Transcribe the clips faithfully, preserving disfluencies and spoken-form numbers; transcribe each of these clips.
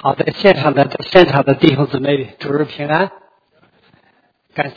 好的，现场的现场的弟兄姊妹，主日平安。感谢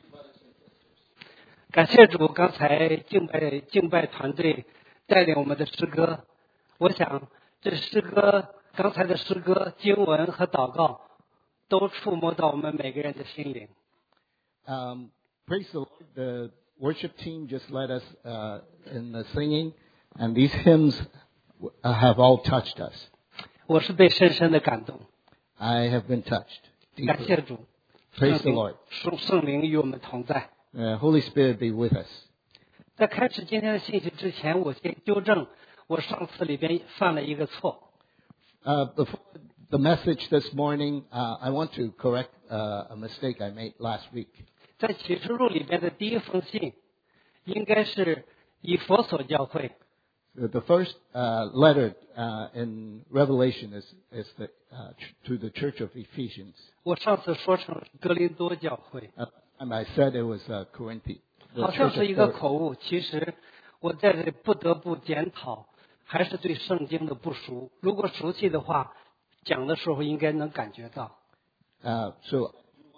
感谢主，刚才敬拜敬拜团队带领我们的诗歌，我想这诗歌刚才的诗歌经文和祷告都触摸到我们每个人的心灵。 Um, praise the Lord. The worship team just led us uh, in the singing, and these hymns uh, have all touched us. 我是被深深的感动。 I have been touched 感谢 deeply. 主， Praise the Lord. 圣圣灵与我们同在。 Uh, Holy Spirit be with us. 在开始今天的信息之前，我先纠正我上次里边犯了一个错。 Uh, before the message this morning, uh, I want to correct uh, a mistake I made last week. 在启示录里边的第一封信，应该是以佛所教会。 The the first uh, letter uh, in Revelation is, is the, uh, ch- to the Church of Ephesians. 我上次说成哥林多教会， Uh, and I said it was uh, Corinthi. The 好像 Church 是一 of 个 Corinth. 口误。其实我在这里不得不检讨，还是对圣经的不熟。如果熟悉的话，讲的时候应该能感觉到。 Uh, so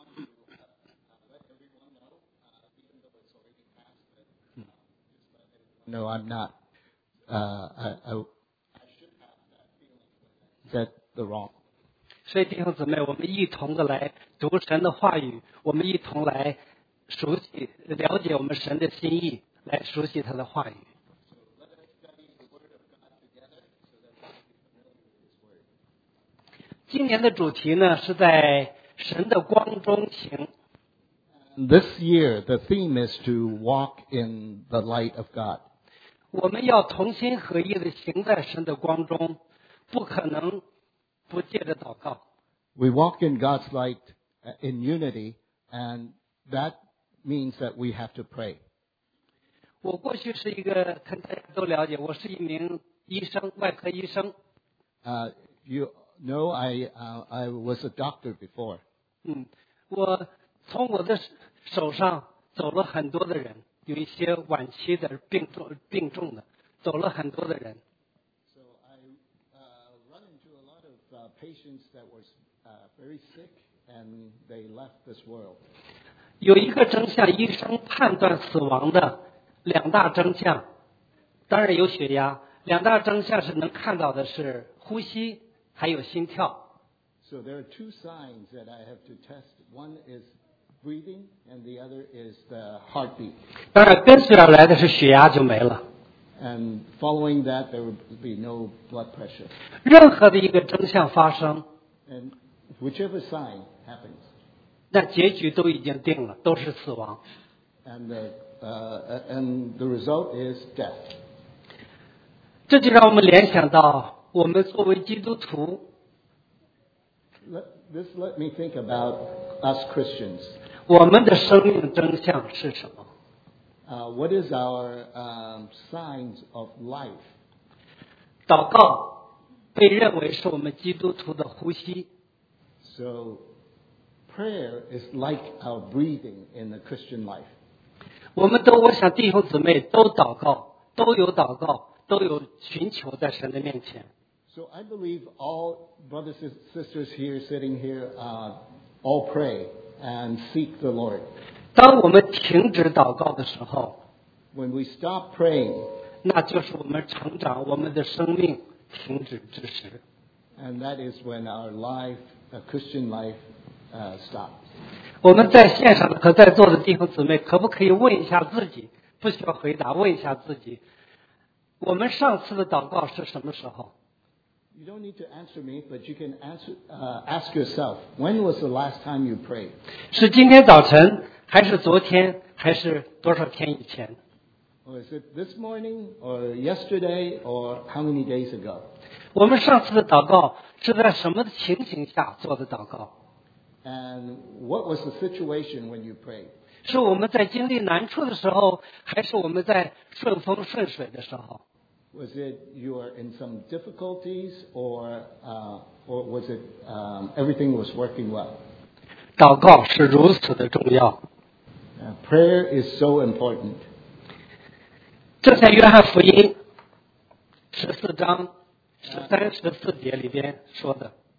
no, I'm not. Uh, I, I, I should have that feeling. Said the wrong. 所以弟兄姊妹，我们一同的来读神的话语，我们一同来熟悉、了解我们神的心意，来熟悉他的话语。 今年的主题呢是在神的光中行。 This year, the theme is to walk in the light of God. 我们要同心合一的行在神的光中，不可能不借着祷告。 We walk in God's light uh, in unity, and that means that we have to pray. 我过去是一个，跟大家都了解，我是一名医生，外科医生。 Uh, you know, I uh, I was a doctor before. 嗯，我从我的手上走了很多的人，有一些晚期的病重病重的，走了很多的人。 So I uh, run into a lot of uh, patients that were uh, very sick, and they left this world. 有一个征象，医生判断死亡的两大征象，当然有血压，两大征象是能看到的是呼吸还有心跳。 So there are two signs that I have to test. One is breathing, and the other is the heartbeat. 当然跟随而来的是血压就没了。 And following that, there will be no blood pressure. 任何的一个征象发生， And whichever sign happens, 那结局都已经定了，都是死亡。 and the uh, and the result is death. 这就让我们联想到，我们作为基督徒， Let, this let me think about us Christians. 我们的生命征象是什么？ Uh, what is our um, signs of life? 祷告被认为是我们基督徒的呼吸。 So prayer is like our breathing in the Christian life. 我们都，我想弟兄姊妹都祷告，都有祷告，都有寻求在神的面前。 So I believe all brothers and sisters here sitting here uh, all pray and seek the Lord. 当我们停止祷告的时候， When we stop praying, 那就是我们成长，我们的生命停止之时。 and that is when our life, a Christian life, uh, stops. 我们在线上和在座的弟兄姊妹，可不可以问一下自己？不需要回答，问一下自己，我们上次的祷告是什么时候？ You don't need to answer me, but you can answer, uh, ask yourself, when was the last time you prayed? 是今天早晨，还是昨天，还是多少天以前？ Or is it this morning, or yesterday, or how many days ago? 我们上次的祷告是在什么情形下做的祷告？ And what was the situation when you prayed? 是我们在经历难处的时候，还是我们在顺风顺水的时候？ Was it you were in some difficulties, or uh, or was it um, everything was working well? 祷告是如此的重要。 Uh, prayer is so important. 这在约翰福音十四章十三十四节里边说的。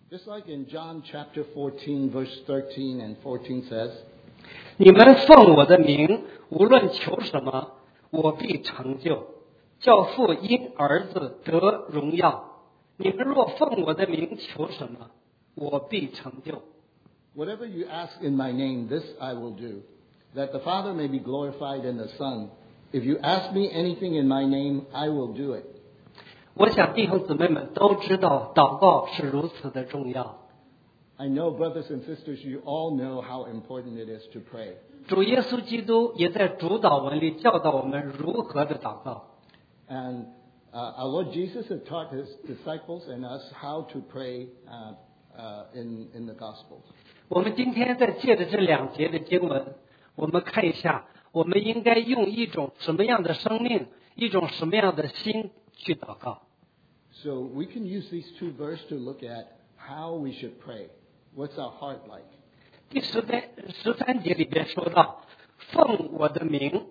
Just like in John chapter fourteen, verse thirteen and fourteen says, 你们奉我的名，无论求什么，我必成就，叫父因儿子得荣耀。你们若奉我的名求什么，我必成就。 Whatever you ask in my name, this I will do, that the Father may be glorified in the Son. If you ask me anything in my name, I will do it. 我想弟兄姊妹们都知道，祷告是如此的重要。 I know, brothers and sisters, you all know how important it is to pray. 主耶稣基督也在主导文里教导我们如何的祷告。 And uh, our Lord Jesus had taught his disciples and us how to pray uh, uh, in, in the Gospels. 我们今天在借着这两节的经文，我们看一下，我们应该用一种什么样的生命，一种什么样的心去祷告。 So we can use these two verses to look at how we should pray. What's our heart like? 第十边十三节里边说到，奉我的名，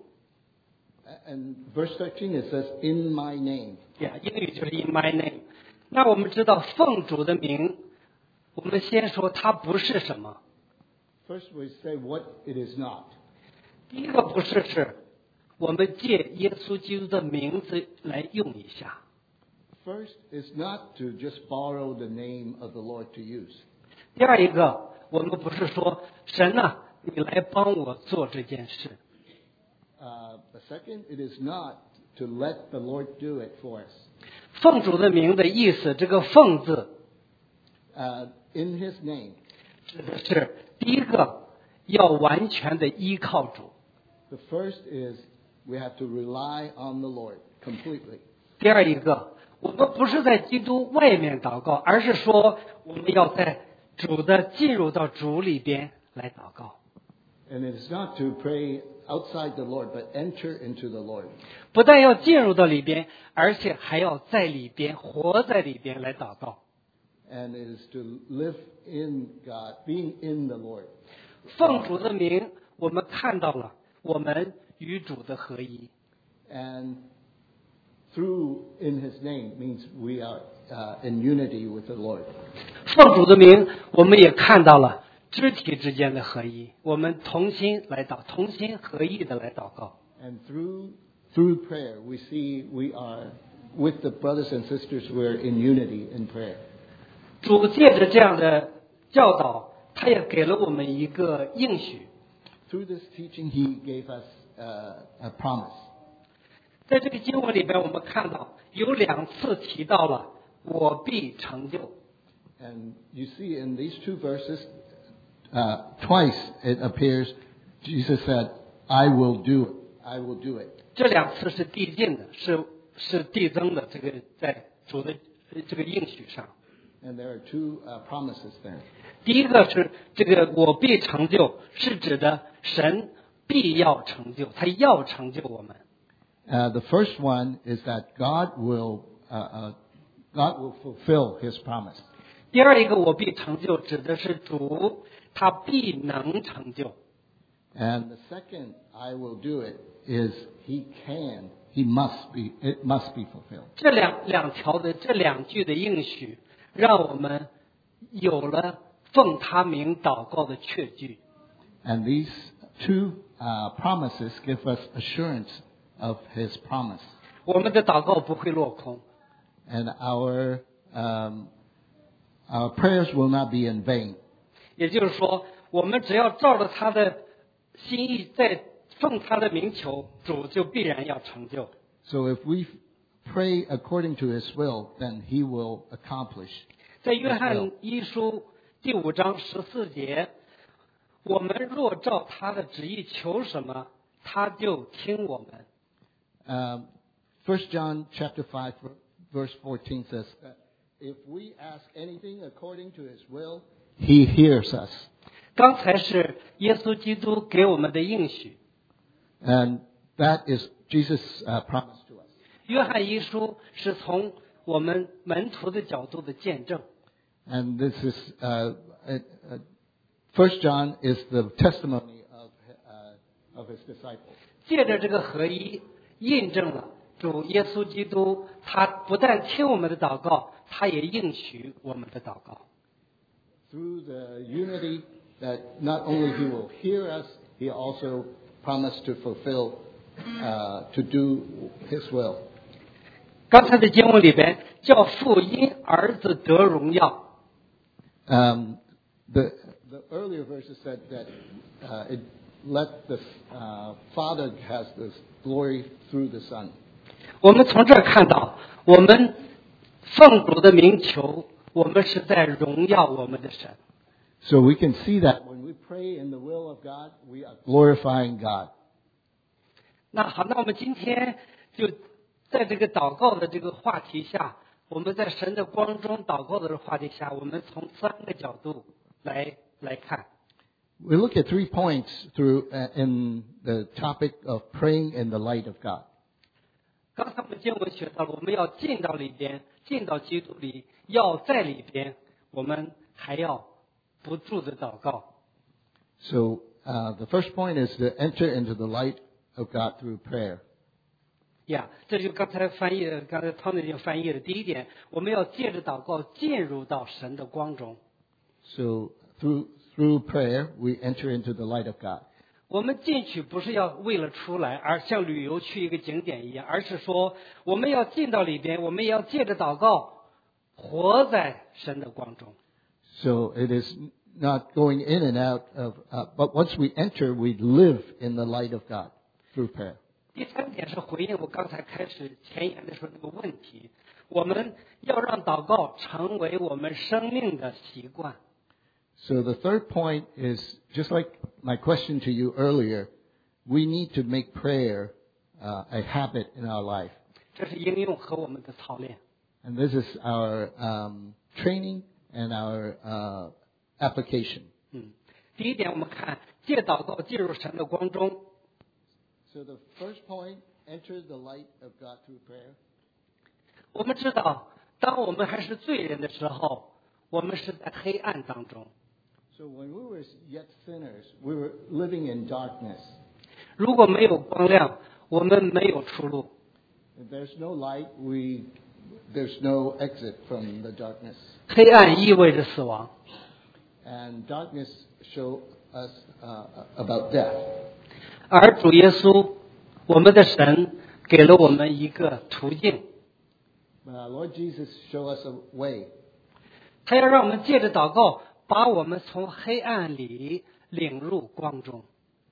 And verse thirteen it says, "In my name." 呀，英语就是 in my name。那我们知道奉主的名，我们先说它不是什么。 First we say what it is not. 第一个不是是，我们借耶稣基督的名字来用一下。 First is not to just borrow the name of the Lord to use. 第二一个，我们不是说神呐、啊，你来帮我做这件事。 Uh, the second, it is not to let the Lord do it for us. 奉主的名的意思，这个奉字 Uh, in His name. 指的是第一个要完全的依靠主。 The first is we have to rely on the Lord completely. 第二一个，我们不是在基督外面祷告，而是说我们要在主的进入到主里边来祷告。 And it is not to pray outside the Lord, but enter into the Lord. 不但要进入到里边，而且还要在里边活在里边来祷告。 And it is to live in God, being in the Lord. 奉主的名，我们看到了我们与主的合一。 And through in His name means we are uh, in unity with the Lord. 奉主的名，我们也看到了肢体之间的合一，我们同心来祷，同心合意的来祷告。 And through through prayer, we see we are with the brothers and sisters. We're in unity in prayer. 主借着这样的教导，他也给了我们一个应许。 Through this teaching, He gave us uh, a promise. 在这个经文里边，我们看到有两次提到了“我必成就”。 And you see in these two verses, uh, twice it appears Jesus said, "I will do it. I will do it." 这两次是递进的，是是递增的，这个在主的这个应许上。 And there are two uh, promises there. 第一个是这个“我必成就”，是指的神必要成就，他要成就我们。 Uh, the first one is that God will uh, uh, God will fulfill His promise. 第二一个“我必成就”指的是主他必能成就。 And the second, "I will do it," is He can, He must be, it must be fulfilled. 这两两条的这两句的应许，让我们有了奉他名祷告的确据。 And these two uh, promises give us assurance of His promise. 我们的祷告不会落空。 And our um, our prayers will not be in vain. 也就是说，我们只要照着他的心意，在奉他的名求，主就必然要成就。 So if we pray according to His will, then He will accomplish. 在约翰一书第五章十四节，我们若照他的旨意求什么，他就听我们。 Um, First John chapter five verse fourteen says, that "If we ask anything according to His will, He hears us." 刚才是耶稣基督给我们的应许。 And that is Jesus' uh, promise to us. 约翰一书是从我们门徒的角度的见证。 And this is uh, uh, uh, First John is the testimony of uh, of his disciples. 借着这个合一，印证了主耶稣基督，他不但听我们的祷告，他也应许我们的祷告。 through the unity that not only He will hear us, He also promised to fulfill, uh, to do His will. 刚才的经文里边叫父因儿子得荣耀。 Um, the the earlier verses said that uh, it let the uh, Father has this glory through the Son. 我们从这儿看到，我们奉主的名求，我们是在荣耀我们的神。 So we can see that when we pray in the will of God, we are glorifying God. 那好，那我们今天就在这个祷告的这个话题下，我们在神的光中祷告的这个话题下，我们从三个角度来来看。 We look at three points through uh, in the topic of praying in the light of God. 刚才我们经文学到了，我们要进到里边，进到基督里，要在里边，我们还要不住的祷告。 So uh, the first point is to enter into the light of God through prayer. 呀、yeah, 这就刚才翻译的，刚才汤内已经翻译的第一点，我们要借着祷告进入到神的光中。 So through through prayer, we enter into the light of God. 我们进去不是要为了出来，而像旅游去一个景点一样，而是说我们要进到里边，我们也要借着祷告活在神的光中。 So it is not going in and out of, uh, but once we enter, we live in the light of God through prayer. 第三点是回应我刚才开始前言的时候那个问题，我们要让祷告成为我们生命的习惯。 So the third point is, just like my question to you earlier, we need to make prayer uh, a habit in our life. 这是应用和我们的操练。 And this is our um, training and our uh, application. 嗯，第一点我们看借祷告进入神的光中。 So the first point, enter the light of God through prayer. 我们知道，当我们还是罪人的时候，我们是在黑暗当中。 So when we were yet sinners, we were living in darkness. 如果没有光亮，我们没有出路。 If there's no light, we there's no exit from the darkness. 黑暗意味着死亡， And darkness show us uh, about death. 而主耶稣，我们的神给了我们一个途径， But our Lord Jesus show us a way. 他要让我们借着祷告，把我们从黑暗里领入光中。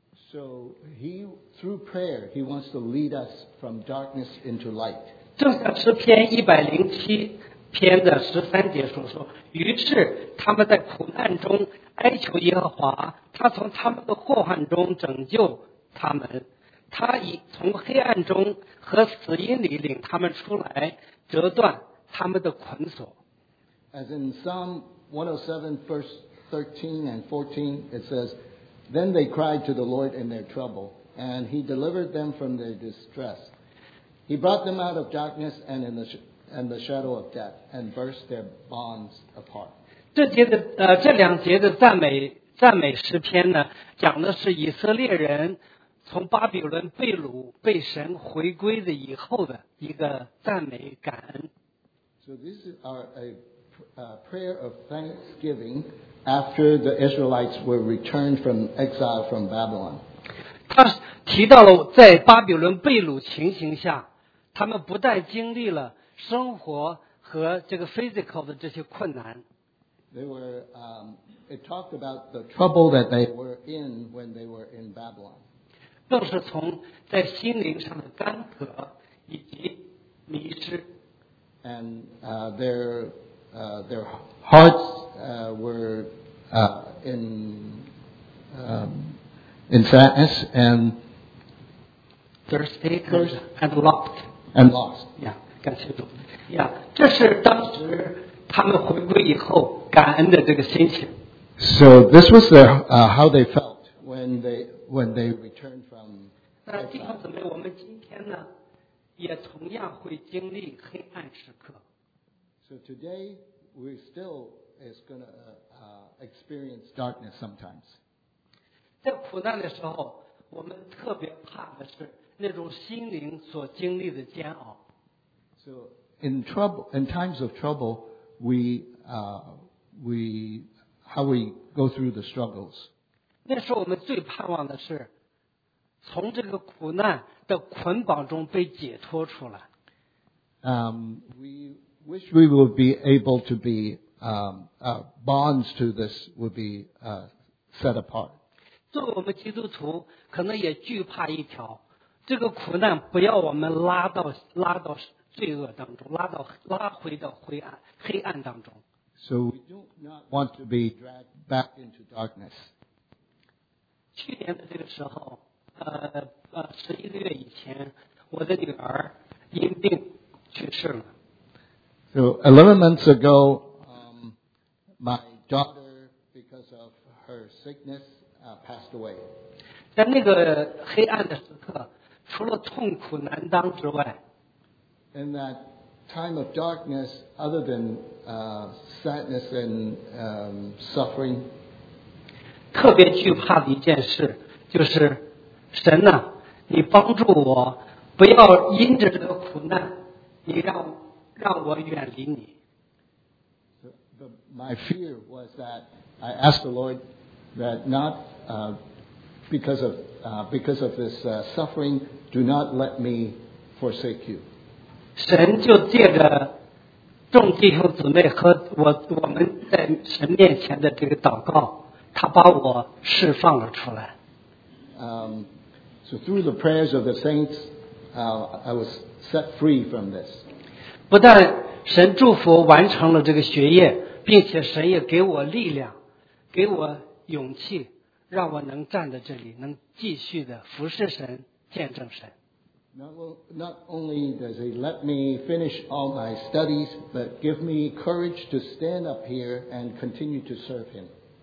So he, through prayer, he wants to lead us from darkness into light. 正像诗篇一百零七篇的十三节所说，于是他们在苦难中哀求耶和华，他从他们的祸患中拯救他们，他已从黑暗中和死荫里领他们出来，折断他们的捆锁。 As in Psalm one oh seven, verse thirteen and fourteen, it says, Then they cried to the Lord in their trouble, and he delivered them from their distress. He brought them out of darkness and in the, sh- and the shadow of death, and burst their bonds apart. 这节的呃这两节的赞美赞美诗篇呢，讲的是以色列人从巴比伦被掳被神回归的以后的一个赞美感恩。 So these are a uh, prayer of thanksgiving after the Israelites were returned from exile from Babylon. 他提到了在巴比伦被掳情形下，他们不但经历了生活和这个 physical 的这些困难， They were, um, it talked about the trouble that they were in when they were in Babylon. 更是从在心灵上的干渴以及迷失。 And uh, their uh, their hearts uh, were uh, in um, in sadness and thirsty and lost and lost. 呀，感谢主呀，这是当时他们回归以后感恩的这个心情。 So this was their uh, how they felt when they when they returned from 那弟兄姊妹，我们今天呢，也同样会经历黑暗时刻。 So today we still is going to uh, uh, experience darkness sometimes. 在苦难的时候，我们特别怕的是那种心灵所经历的煎熬。 So in trouble, in times of trouble, we uh, we how we go through the struggles. 那时候我们最盼望的是从这个苦难的捆绑中被解脱出来。 Um, we wish we would be able to be um, uh, bonds to this would be uh, set apart. 作为我们基督徒，可能也惧怕一条，这个苦难不要我们拉到拉到罪恶当中，拉到拉回到灰暗黑暗当中。 So we do not want to be dragged back into darkness. 去年的这个时候，呃呃，十一个月以前，我的女儿因病去世了。 So eleven months ago, um, my daughter, because of her sickness, uh, passed away. 在那个黑暗的时刻，除了痛苦难当之外， In that time of darkness, other than uh, sadness and um, suffering, 特别惧怕的一件事就是神呐、啊，你帮助我，不要因着这个苦难，你让让我远离你。 the, the, my fear was that I asked the Lord that not uh, because of uh, because of this uh, suffering, do not let me forsake you. 神就借着众弟兄姊妹和我我们在神面前的这个祷告，他把我释放了出来。 Um, so through the prayers of the saints, uh, I was set free from this. 不但神祝福完成了这个学业，并且神也给我力量，给我勇气，让我能站在这里，能继续的服侍神，见证神。 Not, not only does He let me finish all my studies, but give me courage to stand up here and continue to serve Him.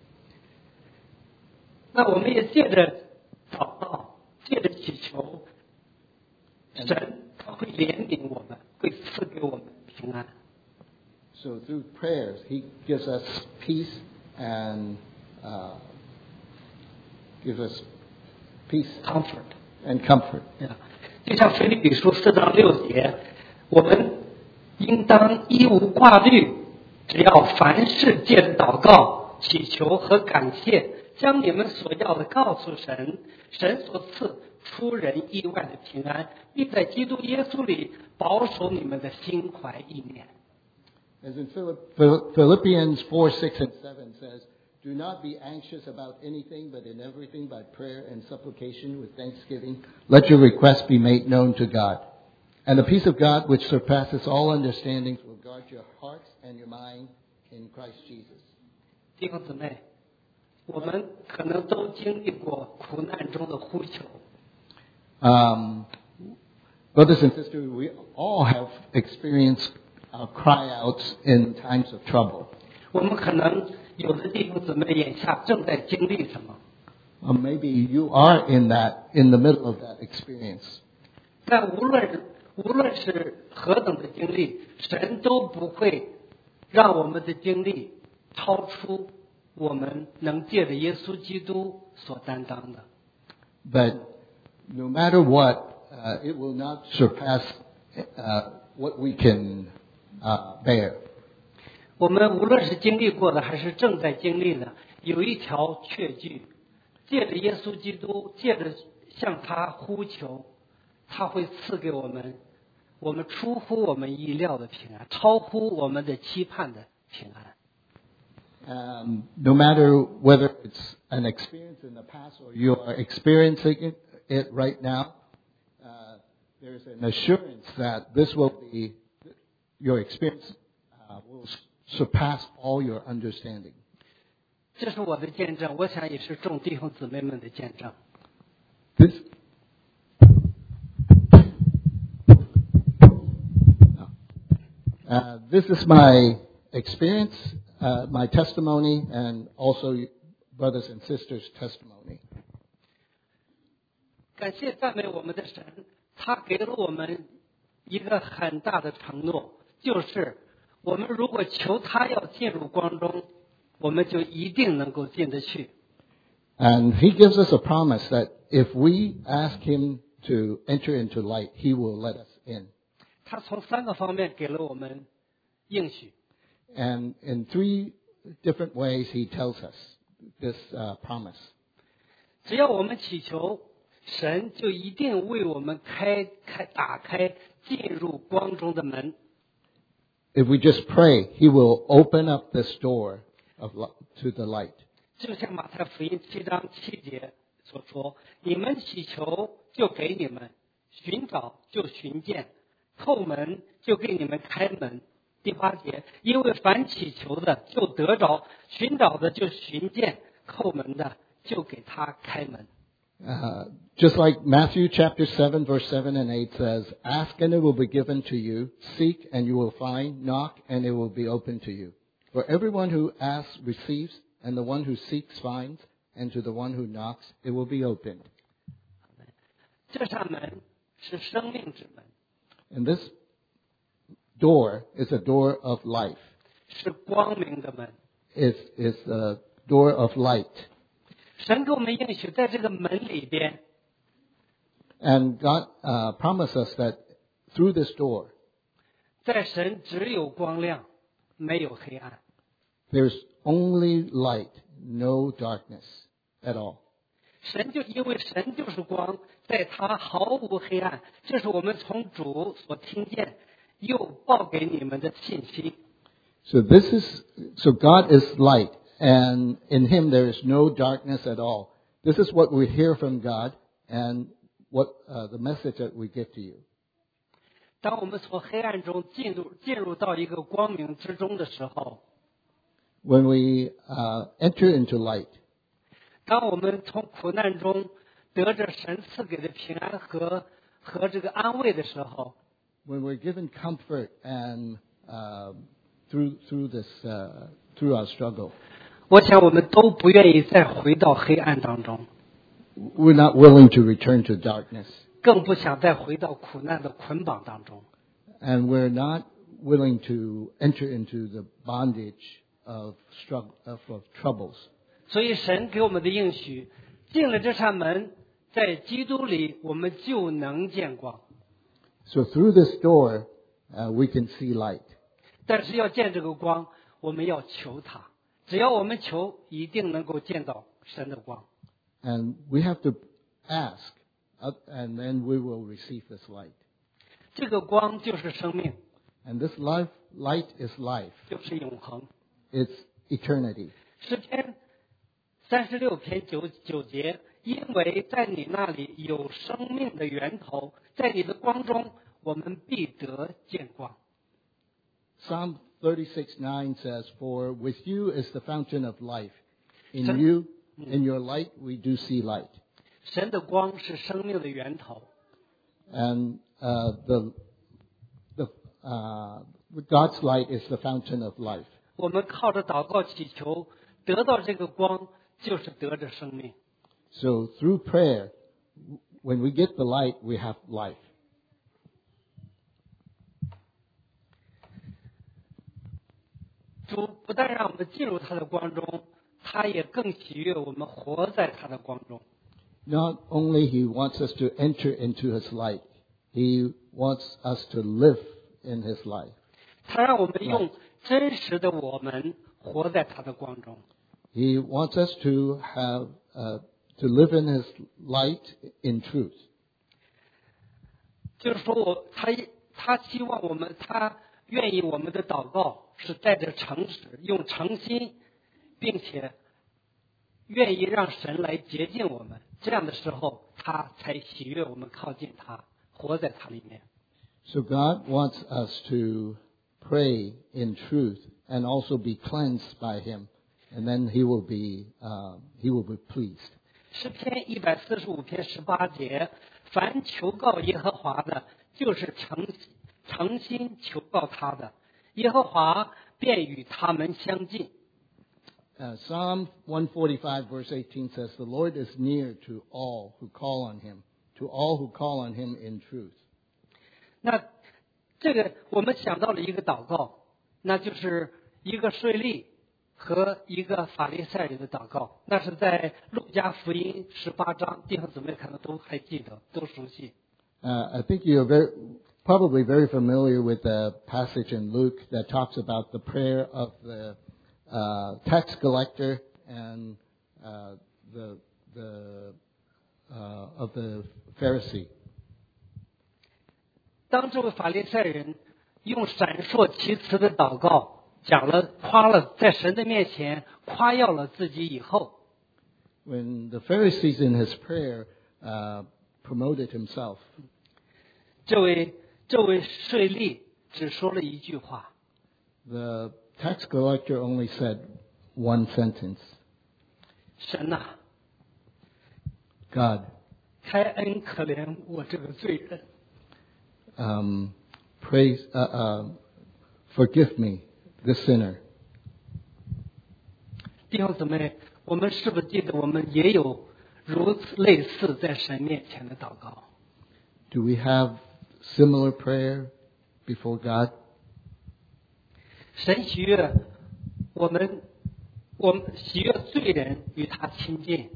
那我们也借着祷告，借着祈求，神他会怜悯我们，会赐给我们平安。 So through prayers, He gives us peace and uh, gives us peace comfort and comfort. 对吧？就像腓立比书四章六节，我们应当一无挂虑，只要凡事借着祷告、祈求和感谢，将你们所要的告诉神，神所赐出人意外的平安，并在基督耶稣里保守你们的心怀意念。 As in Philippians four, six, and seven says, do not be anxious about anything, but in everything by prayer and supplication with thanksgiving, let your requests be made known to God. And the peace of God, which surpasses all understanding, will guard your hearts and your mind in Christ Jesus. 弟兄姊妹，我们可能都经历过苦难中的呼求。 Um, brothers and sisters, we all have experienced uh, cry outs in times of trouble. 我们可能有的弟兄姊妹眼下正在经历什么？ Or maybe you are in that, in the middle of that experience. 但无论无论是何等的经历，神都不会让我们的经历超出我们能借着耶稣基督所担当的。 But no matter what, uh, it will not surpass uh, what we can uh, bear. 我们无论是经历过的还是正在经历的，有一条确据，借着耶稣基督，借着向他呼求，他会赐给我们我们出乎我们意料的平安，超乎我们的期盼的平安。 Um, no matter whether it's an experience in the past or you are experiencing it, it right now, uh, there's an assurance that this will be, your experience uh, will surpass all your understanding. 这是我的见证，我想也是众弟兄姊妹们的见证。 This, uh, this is my experience, uh, my testimony, and also brothers and sisters' testimony. 感谢赞美我们的神，他给了我们一个很大的承诺，就是我们如果求他要进入光中，我们就一定能够进得去。 And He gives us a promise that if we ask Him to enter into light, He will let us in. 他从三个方面给了我们应许。 And in three different ways he tells us this uh, promise. 只要我们祈求，神就一定为我们开开打开进入光中的门。 If we just pray, he will open up this door of to the light. 就像马太福音七章七节所说：“你们祈求，就给你们；寻找，就寻见；叩门，就给你们开门。”第八节，因为凡祈求的，就得着；寻找的，就寻见；叩门的，就给他开门。 Uh, just like Matthew chapter seven, verse seven and eight says, ask and it will be given to you, seek and you will find, knock and it will be open to you. For everyone who asks receives, and the one who seeks finds, and to the one who knocks it will be opened. 这扇门是生命之门。 And this door is a door of life. 是光明的门。 It's, it's a door of light. 神给我们应许，在这个门里边， And God uh, promised us that through this door, 在神只有光亮，没有黑暗。 there's only light, no darkness at all. 神就因为神就是光，在他毫无黑暗，这是我们从主所听见又报给你们的信息。 So this is, so God is light, and in Him there is no darkness at all. This is what we hear from God, and what uh, the message that we give to you. 当我们从黑暗中进入进入到一个光明之中的时候， When we uh, enter into light, 当我们从苦难中得着神赐给的平安和和这个安慰的时候， when we're given comfort and uh, through through this uh, through our struggle, 我想我们都不愿意再回到黑暗当中， we're not willing to return to darkness, 更不想再回到苦难的捆绑当中。 and we're not willing to enter into the bondage of struggle of, of troubles. 所以神给我们的应许，进了这扇门，在基督里我们就能见光。 So through this door, uh, we can see light. 但是要见这个光，我们要求他。只要我们求，一定能够见到神的光。 And we have to ask, uh, and then we will receive this light. 这个光就是生命， And this life, light is life. 就是永恒。 It's eternity. 诗篇三十六篇九九节，因为在你那里有生命的源头，在你的光中，我们必得见光。 Psalm thirty-six nine says, for with you is the fountain of life. In Sen- you, in your light, we do see light. 神的光是生命的源头， And uh, the, the, uh, God's light is the fountain of life. 我们靠着祷告祈求，得到这个光，就是得着生命。 So through prayer, when we get the light, we have life. 主不但让我们进入他的光中，他也更喜悦我们活在他的光中。 Not only He wants us to enter into His light, He wants us to live in His life. 他让我们用真实的我们活在他的光中。 He wants us to have uh, to live in His light in truth. 就是说我他他希望我们，他愿意我们的祷告是带着诚实，用诚心，并且愿意让神来洁净我们。这样的时候，他才喜悦我们靠近他，活在他里面。 So God wants us to pray in truth and also be cleansed by Him, and then He will be uh, He will be pleased. 诗篇一百四十五篇十八节，凡求告耶和华的，就是诚诚心求告他的，耶和华便与他们相近。 Uh, Psalm one forty-five verse eighteen says, "The Lord is near to all who call on Him, to all who call on Him in truth." 那这个我们想到了一个祷告，那就是一个税吏和一个法利赛人的祷告，那是在路加福音十八章，弟兄姊妹可能都还记得，都熟悉。 Uh, I think you're very, probably very familiar with the passage in Luke that talks about the prayer of the uh, tax collector and uh, the the uh, of the Pharisee. 当这位法利赛人用闪烁其词的祷告，讲了夸了在神的面前夸耀了自己以后， When the Pharisees in his prayer uh, promoted himself, 这位这位税吏只说了一句话： the tax collector only said one sentence. 神呐、啊， God, 开恩可怜我这个罪人。 um, praise, uh, uh, forgive me, the sinner. 弟兄姊妹，我们是不是记得我们也有如此类似在神面前的祷告？ Do we have similar prayer before God? 神喜悦我们，我们喜悦罪人与他亲近。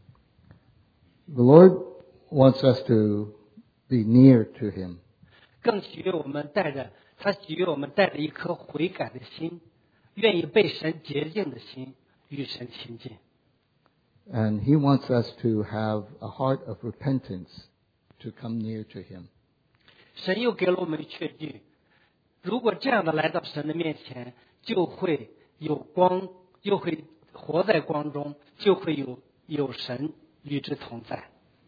The Lord wants us to be near to Him. 更喜悦我们带着他喜悦我们带着一颗悔改的心，愿意被神洁净的心与神亲近。 And He wants us to have a heart of repentance to come near to Him. 神又给了我们确据，如果这样的来到神的面前，就会有光，就会活在光中，就会有有神与之同在。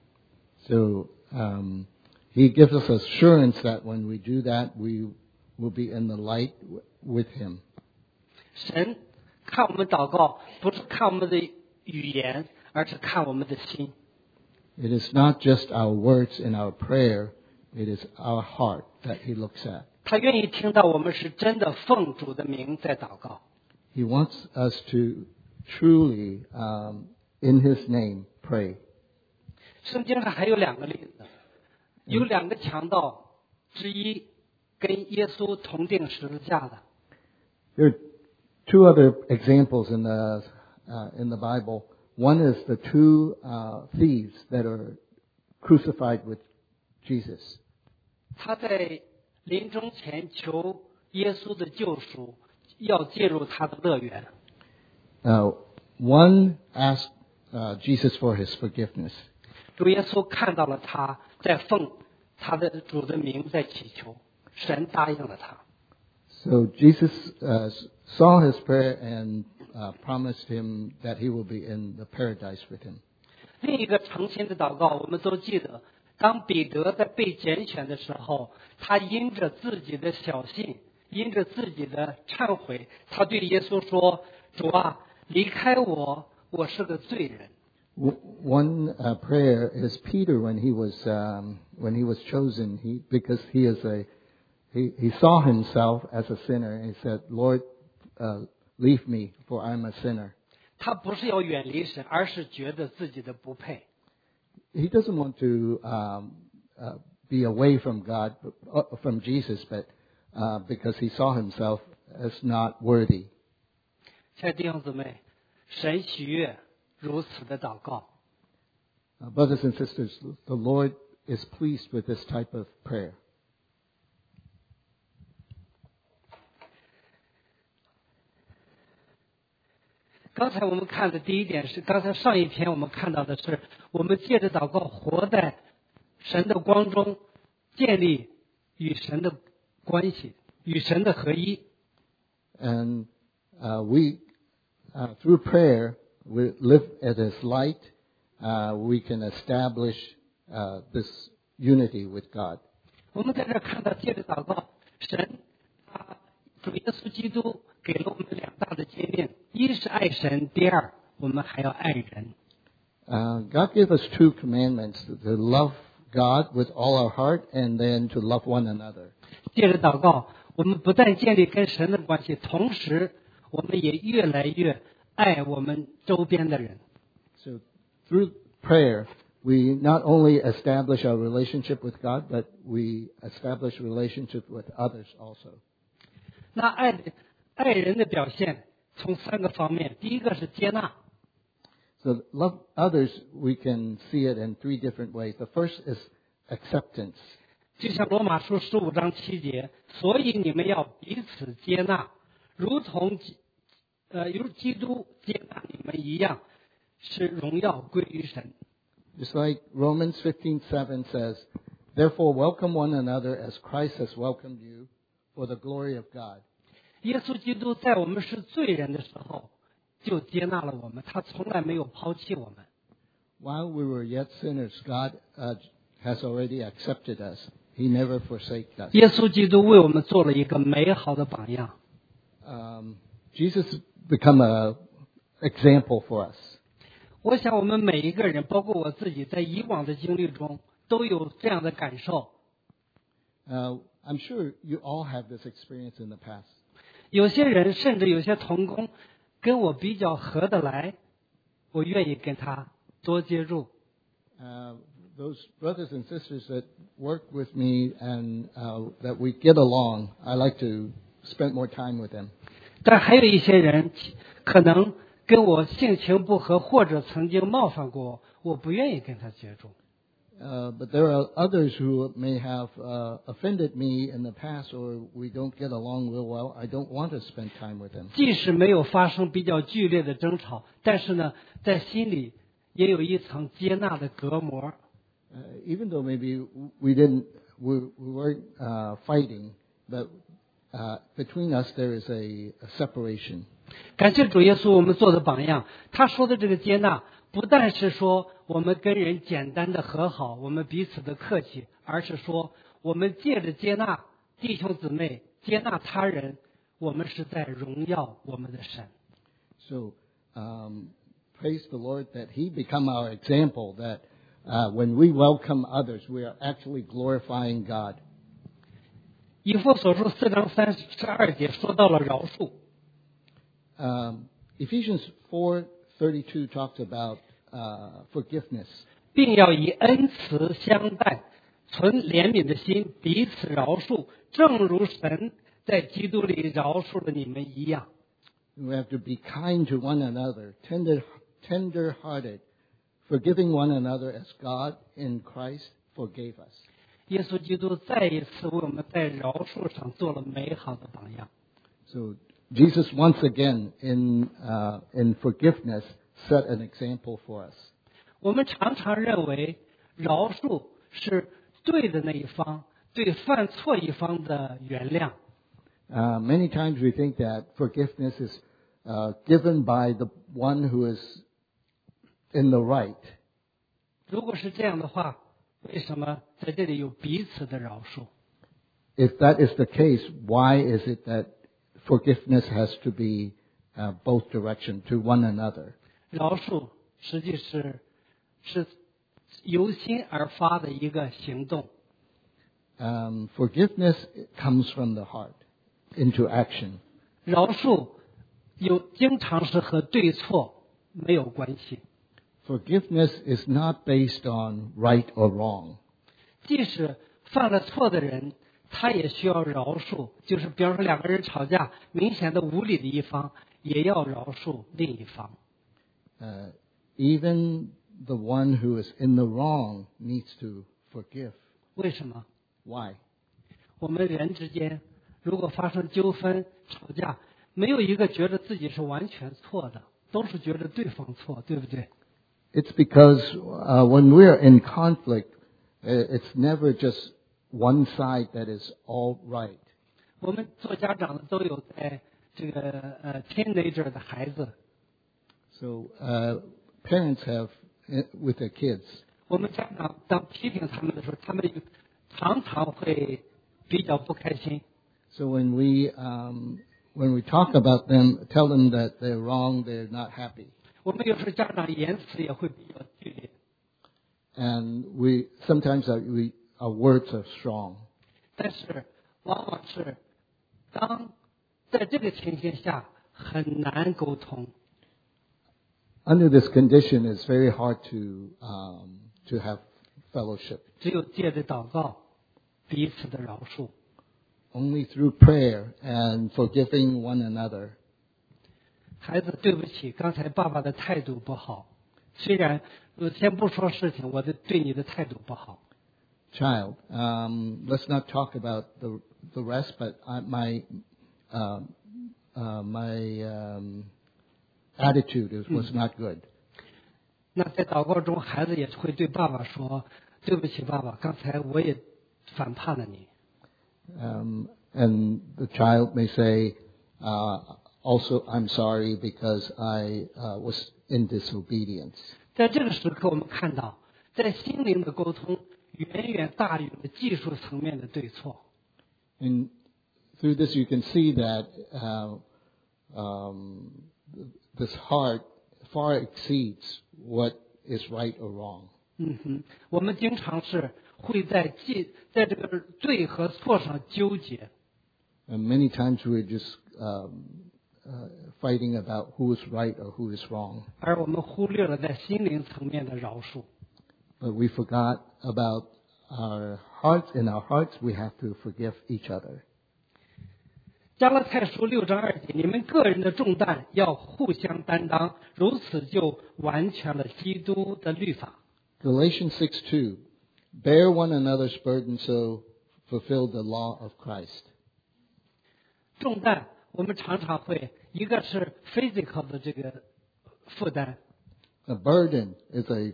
So um, He gives us assurance that when we do that, we will be in the light w- with Him. 神看我们祷告，不是看我们的语言，而是看我们的心。 It is not just our words in our prayer, it is our heart that He looks at. 他愿意听到我们是真的奉主的名在祷告。 He wants us to truly, um, in His name, pray. 圣经上还有两个例子，有两个强盗之一跟耶稣同定十字架的。 There are two other examples in the uh, in the Bible. One is the two uh, thieves that are crucified with Jesus. 他在临终前求耶稣的救赎，要进入他的乐园。 Uh, one asked uh, Jesus for His forgiveness. 主耶稣看到了他，在奉他的主的名在祈求，神答应了他。 So Jesus uh, saw his prayer and uh, promised him that he will be in the paradise with him. 另一个诚心的祷告，我们都记得，当彼得在被拣选的时候，他因着自己的小信，因着自己的忏悔，他对耶稣说：“主啊，离开我，我是个罪人。” W- One uh, prayer is Peter when he was um, when he was chosen. He because he is a he, he saw himself as a sinner and he said, "Lord, uh, leave me, for I'm a sinner." 他不是要远离神，而是觉得自己的不配。 He doesn't want to um, uh, be away from God, uh, from Jesus, but uh, because he saw himself as not worthy. 亲爱的弟兄姊妹，神喜悦如此的祷告。 Uh, brothers and sisters, the Lord is pleased with this type of prayer. 刚才我们看的第一点是，刚才上一篇我们看到的是，我们借着祷告活在神的光中，建立与神的关系，与神的合一。 And uh, we, uh, through prayer, we live at His light. Uh, we can establish uh, this unity with God. 我们在这儿看到，借着祷告，神他主耶稣基督给了我们两大的诫命：一是爱神，第二我们还要爱人。 Uh, God gave us two commandments: to love God with all our heart, and then to love one another. 借着祷告，我们不但建立跟神的关系，同时我们也越来越爱我们周边的人。 So through prayer, we not only establish our relationship with God, but we establish relationship with others also. 那爱的爱人的表现从三个方面，第一个是接纳， So love others, we can see it in three different ways. The first is acceptance. 就像罗马书十五章七节，所以你们要彼此接纳，如同呃，如基督接纳你们一样，是荣耀归于神。 Just like Romans fifteen seven says, "Therefore welcome one another as Christ has welcomed you for the glory of God." 耶稣基督在我们是罪人的时候就接纳了我们，他从来没有抛弃我们。 While we were yet sinners, God uh, has already accepted us. He never forsakes us. 耶稣基督为我们做了一个美好的榜样。 Um, Jesus become an example for us. 我想我们每一个人，包括我自己，在以往的经历中都有这样的感受。 Uh, I'm sure you all have this experience in the past. 有些人甚至有些同工跟我比较合得来，我愿意跟他多接触。 Uh, those brothers and sisters that work with me and uh, that we get along, I like to spend more time with them. 但还有一些人可能跟我性情不合，或者曾经冒犯过我，我不愿意跟他接触。 Uh, but there are others who may have uh, offended me in the past, or we don't get along real well. I don't want to spend time with them. 即使没有发生比较剧烈的争吵，但是呢，在心里也有一层接纳的隔膜。 Uh, even though maybe we didn't, we, we weren't uh, fighting, but uh, between us there is a, a separation. 感谢主耶稣，我们做的榜样。他说的这个接纳，不但是说我们跟人简单的和好，我们彼此的客气，而是说我们借着接纳弟兄姊妹，接纳他人，我们是在荣耀我们的神。 So, um, praise the Lord that He become our example. That uh, when we welcome others, we are actually glorifying God. 以弗所书四章三十二节说到了饶恕。 Um, Ephesians four thirty-two talks about uh, forgiveness. 并要以恩慈相待，存怜悯的心，彼此饶恕，正如神在基督里饶恕了你们一样。 We have to be kind to one another, tender, tender-hearted, forgiving one another as God in Christ forgave us. 耶稣基督再一次为我们在饶恕上做了美好的榜样。 So Jesus once again in uh, in forgiveness set an example for us. 我们常常认为饶恕是对的那一方对犯错一方的原谅。 Uh, many times we think that forgiveness is uh, given by the one who is in the right. 如果是这样的话，为什么在这里有彼此的饶恕？ If that is the case, why is it that forgiveness has to be uh, both direction to one another? 饶恕实际是是由心而发的一个行动。 Um, forgiveness comes from the heart into action. 饶恕有经常是和对错没有关系。 Forgiveness is not based on right or wrong. 即使犯了错的人，他也需要饶恕。就是比方说两个人吵架，明显的无理的一方，也要饶恕另一方。 Uh, even the one who is in the wrong needs to forgive. 为什么？ Why? 我们人之间如果发生纠纷、吵架，没有一个觉得自己是完全错的，都是觉得对方错，对不对？ It's because uh, when we're in conflict, uh, it's never just one side that is all right. 我们做家长的都有在这个呃 teenager 的孩子， So uh, parents have uh, with their kids. 我们家长当批评他们的时候，他们常常会比较不开心。 So when we um, when we talk about them, tell them that they're wrong, they're not happy. 我们有时候家长言辞也会比较剧烈， And we sometimes our, we, our words are strong. 但是往往是当在这个情形下很难沟通。 Under this condition, it's very hard to um, to have fellowship. 只有借着祷告，彼此的饶恕。 Only through prayer and forgiving one another. 孩子，对不起，刚才爸爸的态度不好。虽然我先不说事情，我的对你的态度不好。 Child, um, let's not talk about the the rest, but I, my uh, uh, my um, attitude is, was not good. 那在祷告中，孩子也会对爸爸说：“对不起，爸爸，刚才我也反叛了你。” Um, and the child may say, uh, also, I'm sorry because I uh, was in disobedience. 在这个时刻，我们看到，在心灵的沟通远远大于了技术层面的对错。 And through this, you can see that uh, um, this heart far exceeds what is right or wrong. 嗯哼，我们经常是会在记在这个对和错上纠结。 And many times we're just um, uh, fighting about who is right or who is wrong. 而我们忽略了在心灵层面的饶恕。 But we forgot about our hearts. In our hearts, we have to forgive each other. 加拉太书六章二节，你们个人的重担要互相担当，如此就完全了基督的律法。 Galatians six two, bear one another's burden, so fulfill the law of Christ. 重担，我们常常会一个是 physical 的这个负担。 A burden is a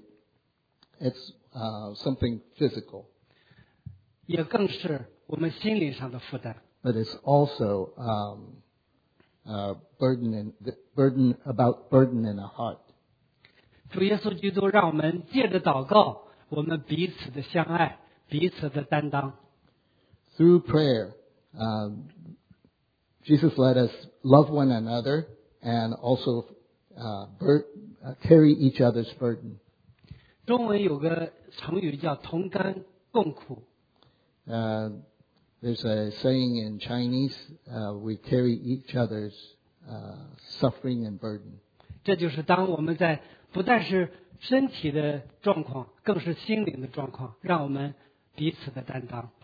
it's uh, something physical, 也更是我们心灵上的负担。 but it's also um, uh, burden in, the burden about burden in our heart. 主耶稣基督让我们借着祷告，我们彼此的相爱，彼此的担当。 Through prayer, um, Jesus let us love one another and also uh, bur- uh, carry each other's burden. 中文有个成语叫同甘共苦。 Uh, there's a saying in Chinese, uh, we carry each other's uh, suffering and burden. 这就是当我们在不但是身体的状况，更是心灵的状况，让我们彼此的担当。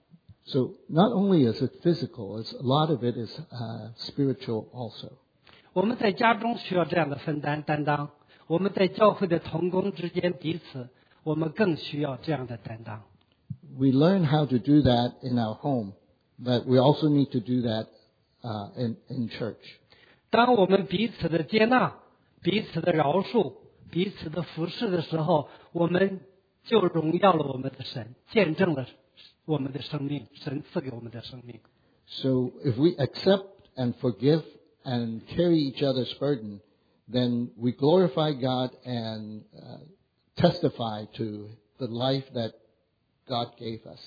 So not only is it physical, it's, a lot of it is uh, spiritual also. 我们在家中需要这样的分担担当，我们在教会的同工之间彼此，我们更需要这样的担当。 We learn how to do that in our home, but we also need to do that uh, in, in church. 当我们彼此的接纳、彼此的饶恕、彼此的服侍的时候，我们就荣耀了我们的神，见证了我们的生命，神赐给我们的生命。 So if we accept and forgive and carry each other's burden, then we glorify God and uh, testify to the life that God gave us.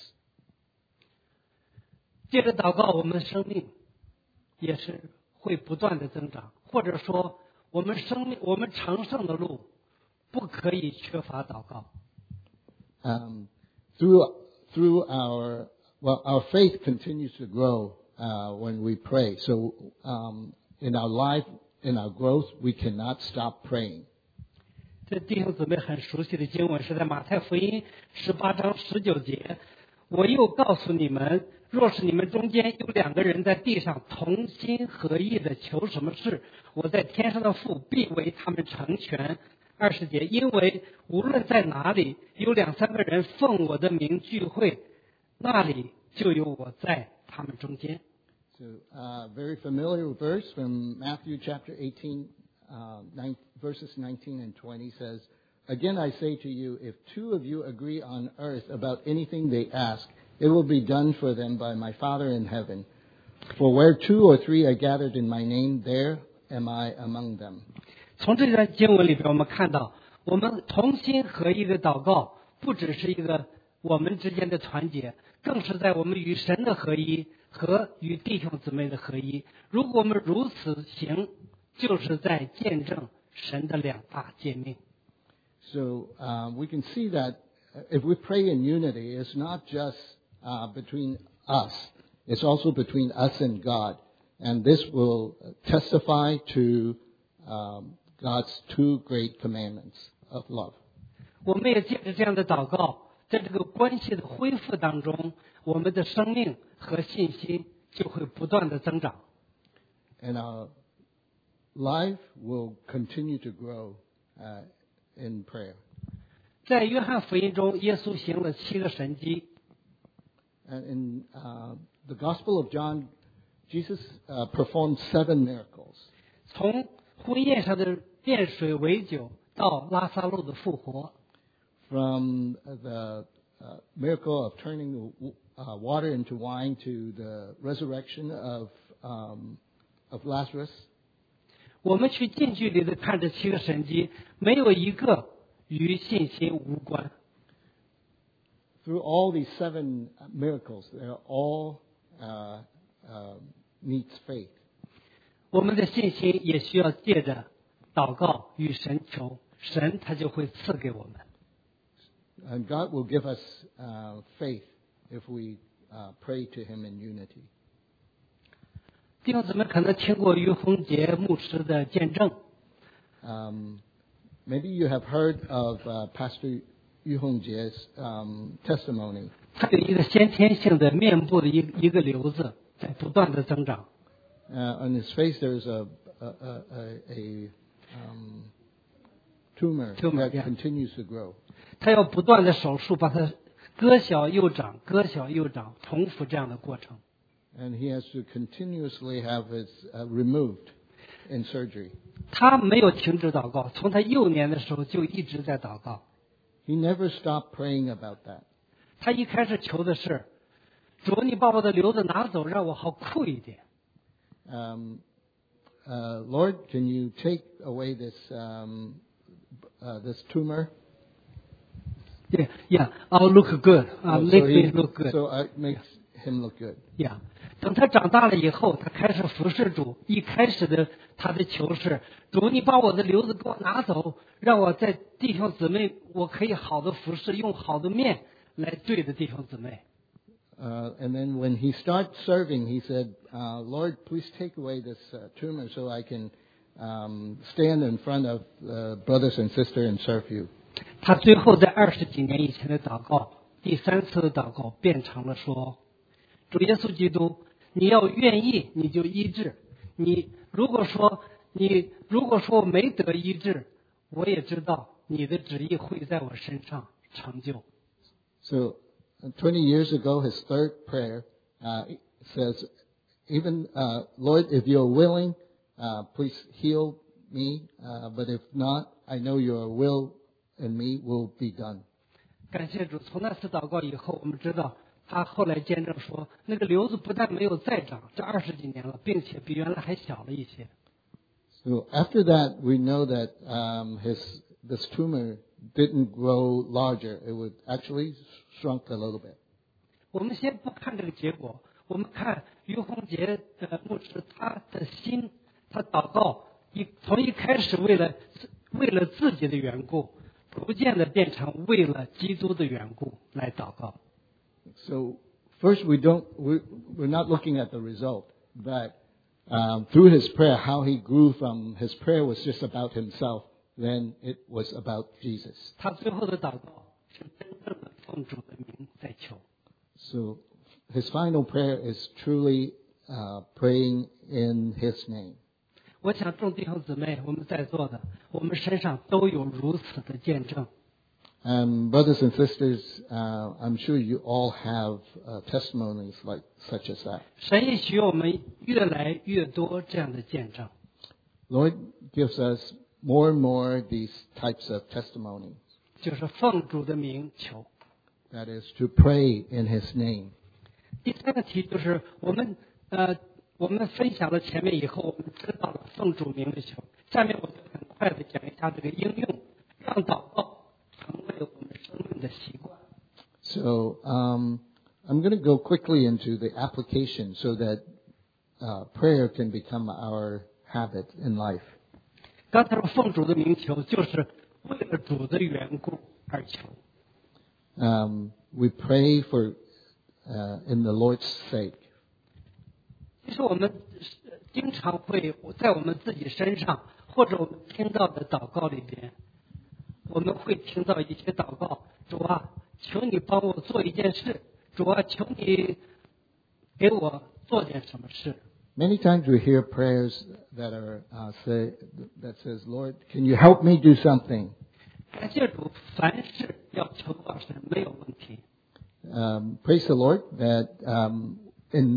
借着祷告，我们的生命也是会不断的增长，或者说，我们生命我们成圣的路不可以缺乏祷告。 Um, through through our well, our faith continues to grow uh, when we pray. So um, in our life, in our growth, we cannot stop praying. 这弟兄姊妹很熟悉的经文是在马太福音十八章十九节。我又告诉你们，若是你们中间有两个人在地上同心合意的求什么事，我在天上的父必为他们成全。二十节，因为无论在哪里有两三个人奉我的名聚会，那里就有我在他们中间。 So uh, very familiar verse from Matthew chapter eighteen, uh, nine, verses nineteen and twenty says, "Again I say to you, if two of you agree on earth about anything they ask, it will be done for them by my Father in heaven. For where two or three are gathered in my name, there am I among them." 从这段经文里边，我们看到，我们同心合一的祷告，不只是一个我们之间的团结，更是在我们与神的合一和与弟兄姊妹的合一。如果我们如此行，就是在见证神的两大诫命。 So uh, we can see that if we pray in unity, it's not just uh, between us; it's also between us and God, and this will testify to um, God's two great commandments of love. 我们也借着这样的祷告，在这个关系的恢复当中，我们的生命和信心就会不断的增长。 And our life will continue to grow uh, in prayer. 在约翰福音中，耶稣行了七个神迹。 And in uh, the Gospel of John, Jesus uh, performed seven miracles. 从婚宴上的变水为酒到拉撒路的复活， From the uh, miracle of turning uh, water into wine to the resurrection of um, of Lazarus. 我们去近距离的看这七个神迹，没有一个与信心无关。 Through all these seven miracles, they're all uh, uh, needs faith. 我们的信心也需要借着祷告与神求，神他就会赐给我们。 And God will give us uh, faith if we uh, pray to Him in unity. 弟兄姊妹可能听过于洪杰牧师的见证， Um, maybe you have heard of uh, Pastor Yu Hongjie's um, testimony. 他有一个先天性的面部的一一个瘤子在不断的增长， Uh, on his face, there's a a, a, a, a um, tumor, Tumor, that yeah. continues to grow. 他要不断的手术把它割小又长，割小又长，重复这样的过程。 And he has to continuously have it uh, removed in surgery. 他没有停止祷告，从他幼年的时候就一直在祷告。 He never stopped praying about that. 他一开始求的是，主，你把我的瘤子拿走，让我好酷一点。 Um, uh, Lord, can you take away this um, uh, this tumor? Yeah, yeah, I'll look good. Uh, Oh, make so, me he- look good. so it makes him look good. Yeah. 等他长大了以后，他开始服侍主。一开始的他的求是：主，你把我的瘤子给我拿走，让我在弟兄姊妹，我可以好的服侍，用好的面来对着弟兄姊妹。 Uh, and then when he started serving, he said, uh, Lord, please take away this uh, tumor so I can um, stand in front of uh, brothers and sisters and serve you. 他最后在二十几年以前的祷告，第三次的祷告变成了说：主耶稣基督，你要愿意，你就医治。你如果说你如果说我没得医治，我也知道你的旨意会在我身上成就。 So uh, twenty years ago, his third prayer uh, says, even, uh, Lord, if you're willing, uh, please heal me. Uh, but if not, I know your will in me will be done. 感谢主，从那次祷告以后，我们知道他后来见证说，那个瘤子不但没有再长，这二十几年了，并且比原来还小了一些。 So after that, we know that um, his this tumor didn't grow larger. It would actually shrunk a little bit. 我们先不看这个结果，我们看于洪杰呃牧师他的心，他祷告一从一开始为了为了自己的缘故，逐渐的变成为了基督的缘故来祷告。 So first, we don't we, we're not looking at the result, but um, through his prayer, how he grew from his prayer was just about himself. Then it was about Jesus. 他最后的祷告是真正的奉主的名在求。 So his final prayer is truly uh, praying in his name. 我想众弟兄姊妹，我们在座的，我们身上都有如此的见证。 And brothers and sisters, uh, I'm sure you all have uh, testimonies like such as that. 神也许我们越来越多这样的见证。 Lord gives us more and more these types of testimonies. 就是奉主的名求。 That is to pray in His name. 第三个题就是我们呃，我们分享了前面以后，我们知道了奉主名的求。下面我就很快的讲一下这个应用，让祷告成为我们生命的习惯。 So um, I'm going to go quickly into the application so that uh, prayer can become our habit in life. 刚才说奉主的名求，就是为了主的缘故而求。 Um, we pray for uh, in the Lord's sake. 其实我们经常会在我们自己身上，或者我们听到的祷告里边，我们会听到一些祷告：主啊，求你帮我做一件事；主啊，求你给我做点什么事。 Many times we hear prayers that are uh, say that says, "Lord, can you help me do something?" 感谢主，凡事要求告神没有问题。 Um, praise the Lord that um, in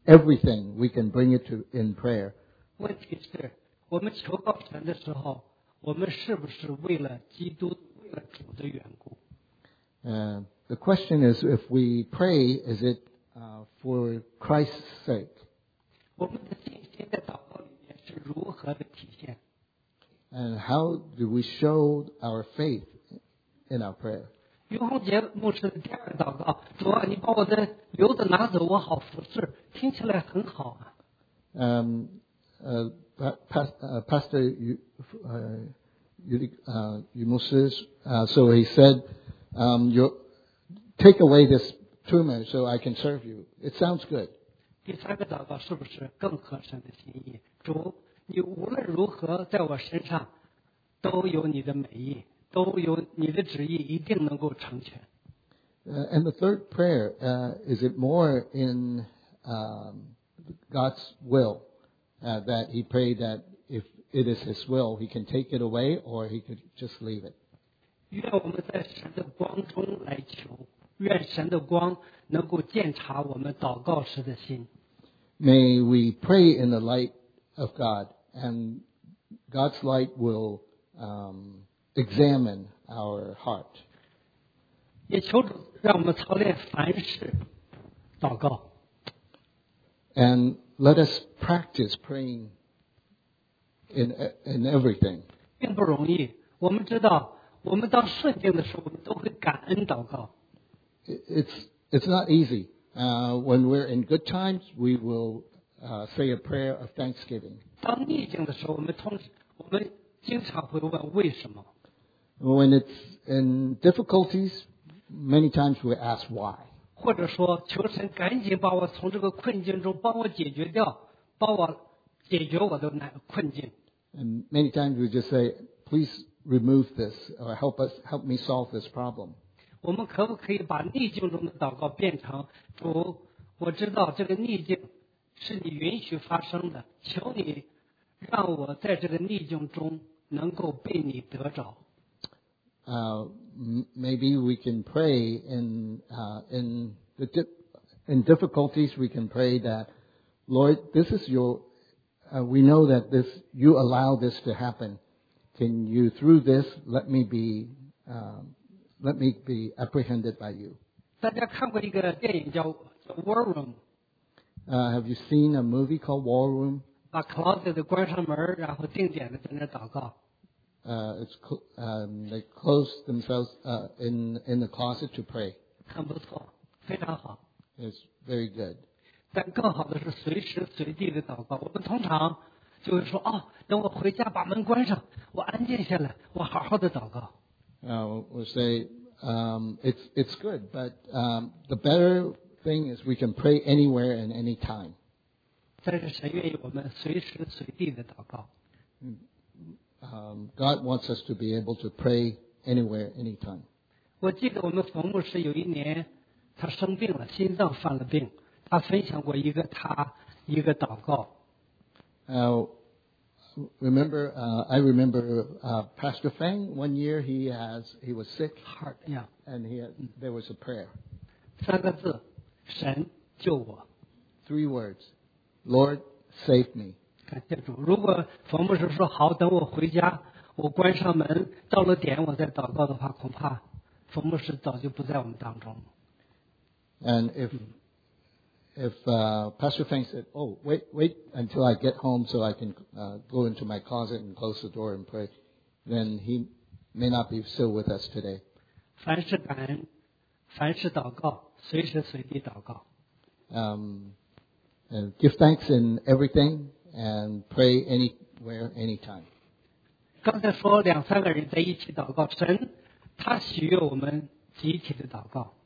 everything, we can bring it to in prayer. 问题是，我们求告神的时候，我们是不是为了基督、为了主的缘故？ Uh, the question is, if we pray, is it uh, for Christ's sake? 我们的信心在祷告里面是如何的体现？ And how do we show our faith in our prayer? 于洪杰牧师的第二个祷告，主啊，你把我的瘤子拿走，我好服侍，听起来很好啊。 Um, uh, pa- uh, Pastor Yu- uh, Yu- uh, Moses, uh, so he said, um, you take away this tumor so I can serve you. It sounds good. 第三个祷告是不是更合神的心意？主，你无论如何在我身上都有你的美意，都有你的旨意，一定能够成全。 Uh, and the third prayer, uh, is it more in um, God's will uh, that he prayed that if it is his will, he can take it away or he could just leave it? 愿我们在神的光中来求，愿神的光能够鉴察我们祷告时的心。 May we pray in the light of God, and God's light will um, examine our heart. 也求主让我们操练凡事祷告。 And let us practice praying in in everything. 并不容易。我们知道，我们当顺境的时候，我们都会感恩祷告。 It's it's not easy. Uh, when we're in good times, we will uh, say a prayer of thanksgiving. 当逆境的时候，我们通我们经常会问为什么。 When it's in difficulties, many times we ask why. 或者说，求神赶紧把我从这个困境中帮我解决掉，帮我解决我的难困境。 And many times we just say, please remove this or help us, help me solve this problem. 我们可不可以把逆境中的祷告变成主？我知道这个逆境是你允许发生的，求你让我在这个逆境中能够被你得着。 Uh, m- maybe we can pray in uh, in the di- in difficulties. We can pray that, Lord, this is your. Uh, we know that this you allow this to happen. Can you through this let me be um, let me be apprehended by you? 大家看过一个电影叫《叫 War Room》， Uh, have you seen a movie called War Room? 把 closet 关上门，然后定点的在那儿祷告。 Uh, it's cl- um, they close themselves uh, in in the closet to pray. 很不错，非常好。 It's very good. 但更好的是随时随地的祷告。我们通常就会说：“哦，等我回家把门关上，我安静下来，我好好的祷告。” Uh, we'll say um, it's it's good, but um, the better thing is we can pray anywhere and any time. 但是神愿意我们随时随地的祷告。 Um, God wants us to be able to pray anywhere, anytime. 我记得我们冯牧师有一年他生病了，心脏犯了病，他分享过一个他一个祷告。 Uh, remember, uh, I remember uh, Pastor Feng. One year he has he was sick, Heart 呀， and he had, there was a prayer. 三个字，神救我。 Three words: Lord, save me. 感谢主。如果冯牧师说好，等我回家，我关上门，到了点我再祷告的话，恐怕冯牧师早就不在我们当中了。 And if if uh, Pastor Feng said, "Oh, wait, wait until I get home so I can uh, go into my closet and close the door and pray," then he may not be still with us today. 凡事感恩，凡事祷告，随时随地祷告。 Um, and give thanks in everything and pray anywhere, anytime. 刚才说两三个人在一起祷告，神他喜悦我们集体的祷告。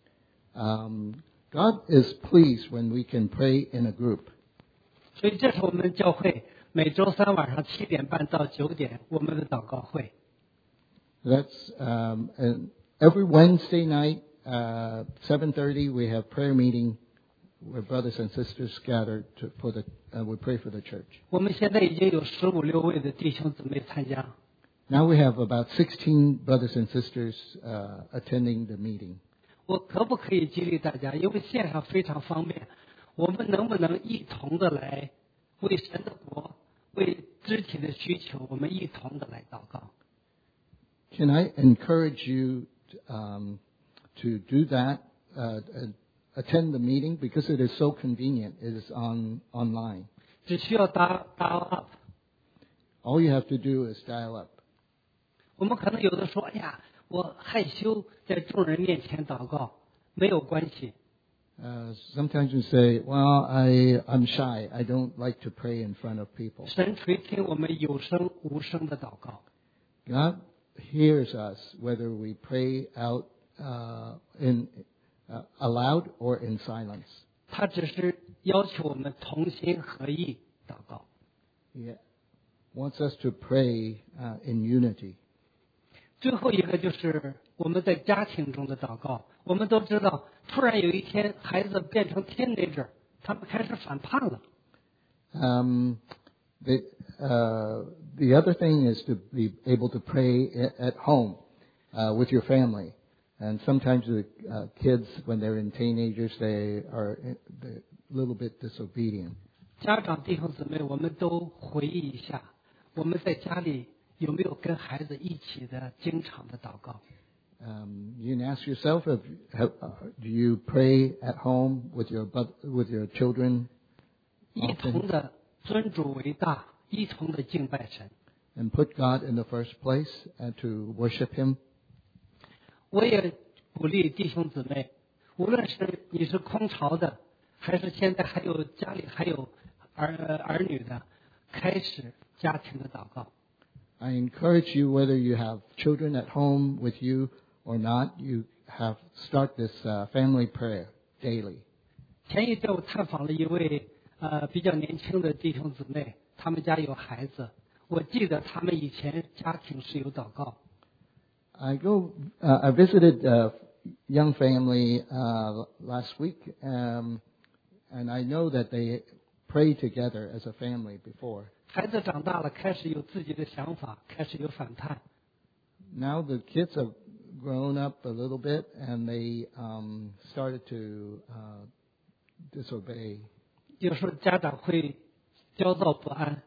Um, God is pleased when we can pray in a group. 所以这是我们教会每周三晚上七点半到九点我们的祷告会。 That's um, and every Wednesday night, uh, seven thirty, we have prayer meeting where brothers and sisters gather to, for the uh, we pray for the church. 我们现在已经有十五六位的弟兄姊妹参加。 Now we have about sixteen brothers and sisters uh, attending the meeting. 我可不可以激励大家？因为线上非常方便， 我们能不能一同的来为神的国、为肢体的需求，我们一同的来祷告？ Can I encourage you um, to do that? Uh, attend the meeting because it is so convenient. It is on online. 只需要 dial dial up。 All you have to do is dial up. 我们可能有的说，哎呀，我害羞在众人面前祷告，没有关系。 Uh, sometimes you say, well, I, I'm shy. I don't like to pray in front of people. 神垂听我们有声无声的祷告。 God hears us whether we pray out uh, in uh, aloud or in silence. 他只是要求我们同心合意祷告。 He wants us to pray uh, in unity. 最后一个就是我们在家庭中的祷告。我们都知道，突然有一天孩子变成 teenager， 他们开始反叛了。 Um, the, uh, the other thing is to be able to pray at home uh, with your family. And sometimes the uh, kids, when they're in teenagers, they are a little bit disobedient. 家长弟兄姊妹，我们都回忆一下，我们在家里有没有跟孩子一起的经常的祷告？ Um, you can ask yourself, if, have, uh, do you pray at home with your with your children 一同的尊主为大，一同的敬拜神。 and put God in the first place and to worship Him? 我也鼓励弟兄姊妹，无论是你是空巢的，还是现在还有家里还有儿儿女的，开始家庭的祷告。 I encourage you, whether you have children at home with you or not, you have start this uh, family prayer daily. 前一天我探访了一位呃比较年轻的弟兄姊妹，他们家有孩子，我记得他们以前家庭是有祷告。 I go. Uh, I visited a young family uh, last week, um, and I know that they pray together as a family before. 孩子长大了，开始有自己的想法，开始有反叛。 Now the kids have grown up a little bit, and they um, started to uh, disobey 有时候家长会焦躁不安，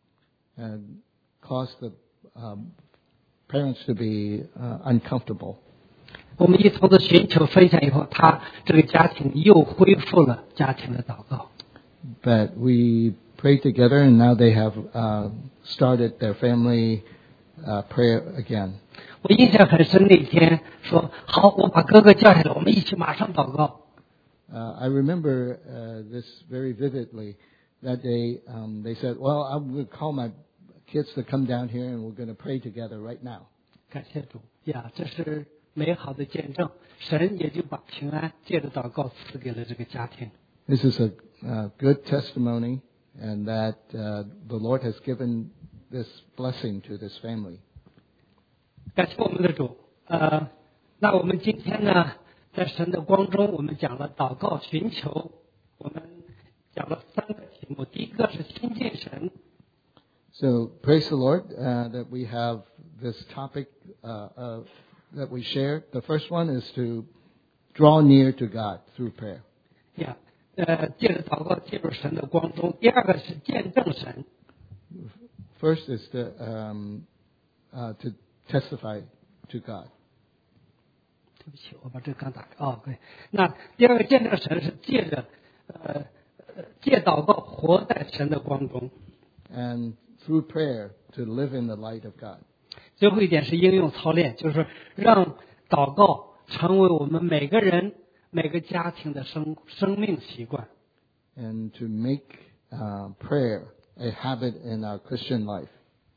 and cause the um, parents to be uh, uncomfortable. 我们一同的寻求分享以后，他这个家庭又恢复了家庭的祷告。 But we prayed together, and now they have uh, started their family uh, prayer again. 我印象很深，那天说好，我把哥哥叫下来，我们一起马上祷告。 Uh, I remember uh, this very vividly. That day, um, they said, "Well, I'm going to call my kids to come down here, and we're going to pray together right now." 感谢主呀，这是美好的见证，神也就把平安借着祷告赐给了这个家庭。 This is a uh, good testimony, and that uh, the Lord has given this blessing to this family. 感谢我们的主。呃，那我们今天呢，在神的光中，我们讲了祷告寻求，我们讲了三个题目。第一个是亲近神， So praise the Lord uh, that we have this topic uh, uh, that we share. The first one is to draw near to God through prayer. 呀，呃，借着祷告进入神的光中。第二个是见证神， First is to um, uh, to testify to God. 对不起，我把这个刚打开。哦，对。那第二个见证神是借着呃呃借祷告活在神的光中。 And through prayer to live in the light of God. 最后一点是应用操练，就是让祷告成为我们每个人每个家庭的生生命习惯。 And to make uh, prayer a habit in our Christian life.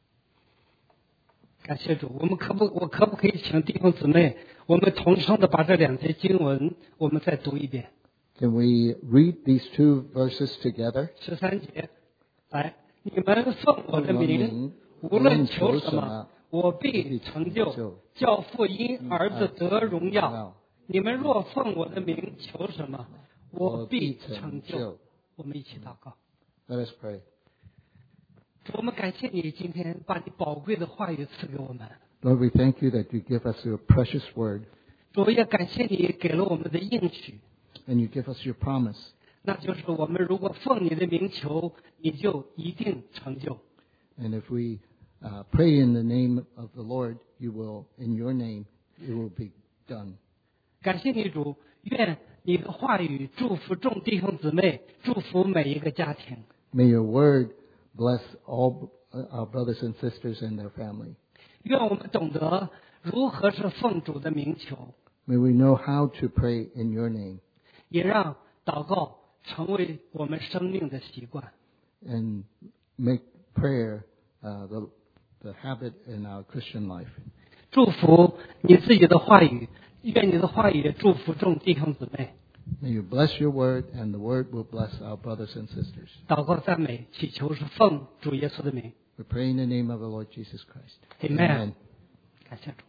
感谢主，我们可不我可不可以请弟兄姊妹，我们同声的把这两节经文我们再读一遍。 Can we read these two verses together? 十三节，来，你们奉我的名，无论求什么，我必成就，叫父因儿子得荣耀。你们若奉我的名求什么，我必成就。我们一起祷告。 Let us pray. 主，我们感谢你今天把你宝贵的话语赐给我们。 Lord, we thank you that you give us your precious word 主，也感谢你给了我们的应许， and you give us your promise. 那就是我们如果奉你的名求，你就一定成就。 And if we uh, pray in the name of the Lord, you will, in your name, it will be done. 感谢你主，愿你的话语祝福众弟兄姊妹，祝福每一个家庭。 May your word bless all our brothers and sisters and their family. 愿我们懂得如何是奉主的名求， May we know how to pray in your name 也让祷告成为我们生命的习惯。 and make prayer uh, the, the habit in our Christian life. 祝福你自己的话语，愿你的话语祝福众弟兄姊妹。 May you bless your word, and the word will bless our brothers and sisters. 祷告赞美祈求是奉主耶稣的名。 We pray in the name of the Lord Jesus Christ. Amen 感谢主。